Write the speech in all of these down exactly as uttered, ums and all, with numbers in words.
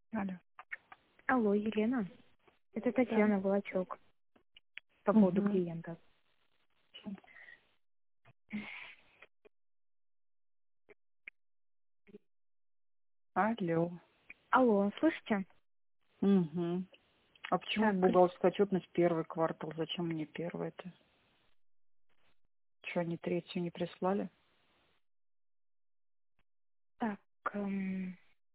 Алло. Алло, Елена. Это Да. Татьяна Волочок по поводу Угу. клиента. Алло. Алло, слышите? Угу. А почему Так, бухгалтерская отчетность первый квартал? Зачем мне первый-то? Что, они третью не прислали? так, эм,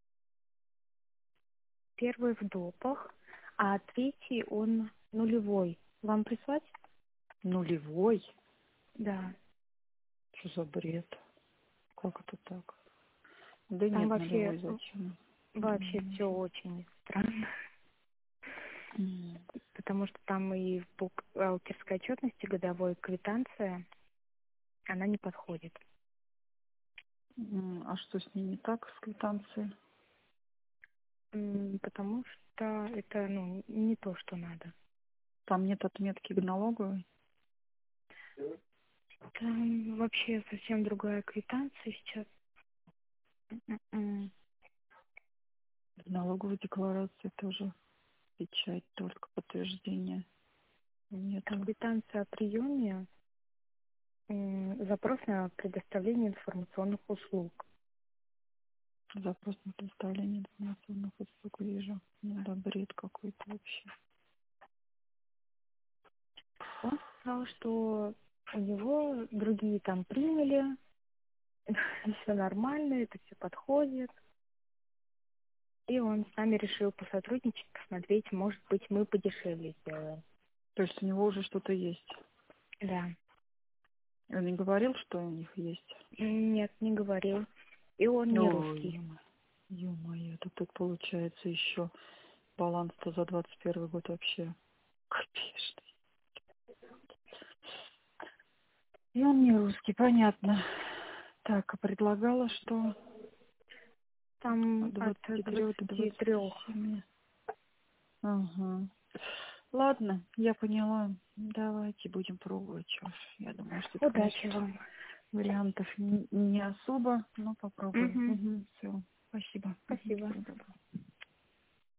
первый в допах, а третий он нулевой. Вам прислать? Нулевой? Да. Что за бред? Как это так? Да Там нет, вообще нулевой зачем? вообще М. все очень странно, М. потому что там и в бухгалтерской отчетности годовой квитанция, она не подходит. М. А что с ней не так, с квитанцией? М, Потому что это, ну, не то, что надо. Там нет отметки к налоговой? Там вообще совсем другая квитанция сейчас. М-м. В налоговой декларации тоже печать, только подтверждение Там нету. квитанция о приеме, м, запрос на предоставление информационных услуг. Запрос на предоставление информационных услуг вижу. Ну да, бред какой-то вообще. Он сказал, что у него другие там приняли, все нормально, это все подходит. И он с нами решил посотрудничать, посмотреть, может быть, мы подешевле сделаем. То есть у него уже что-то есть. Да. Он не говорил, что у них есть? Нет, не говорил. И он не Ой, русский. ё-моё, ё-моё, это тут получается еще баланс-то за двадцать первый год вообще копеечный. И он не русский, понятно. Так, а предлагала, что Там от от двадцати трёх до двадцати двадцати трех семи. Ага. Ладно, я поняла. Давайте будем пробовать. Чё ж. Я думаю, что это, Удачи конечно, вам. вариантов не, не особо, но попробуем. Угу. Угу, все. Спасибо. Угу, Спасибо. всего доброго.